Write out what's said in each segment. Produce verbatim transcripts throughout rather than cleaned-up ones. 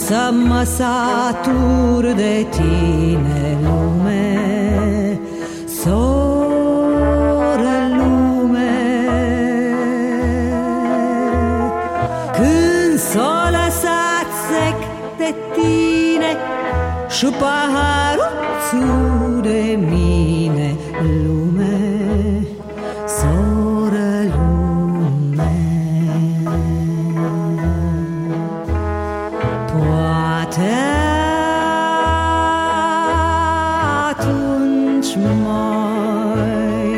să mă satur de tine, lume, soră lume. Când s-o lăsat sec de tine și paharul țu de mine, lume, soră lume. Poate atunci mai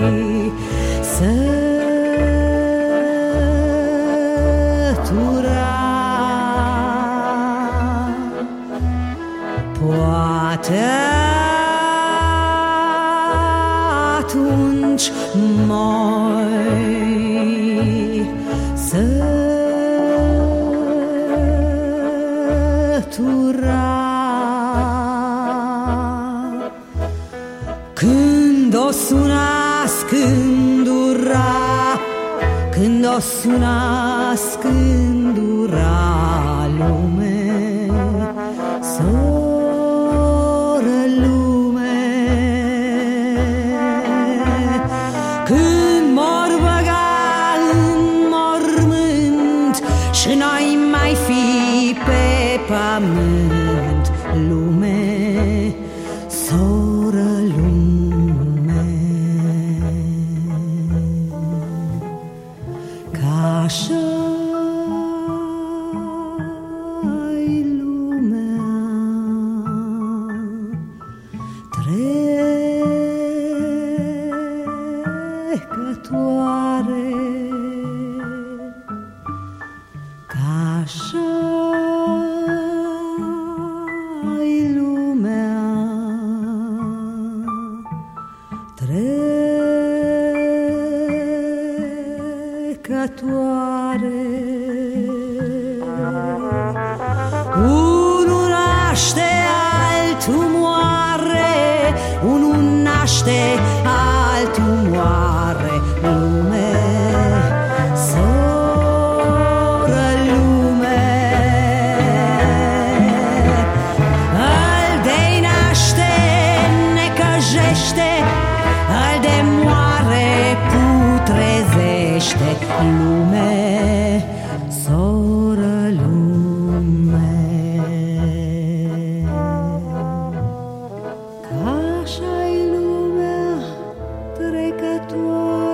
sătura, poate atunci mai sătura. Când o sunas scândura, când o sunas scândura, lume, soră lume. Când m-or băga în mormânt și n-ai mai fi pe pământ, lume, soră lume. Ca așa-i lumea trecătoare, ca așa-i lumea trecătoare. Unul naște, altul moare, unul naște, altul moare, lume, soră lume. Al de-i naște necăjește, al de moare putrezește, lume, soră lume. Ca așa-i lumea trecătoare.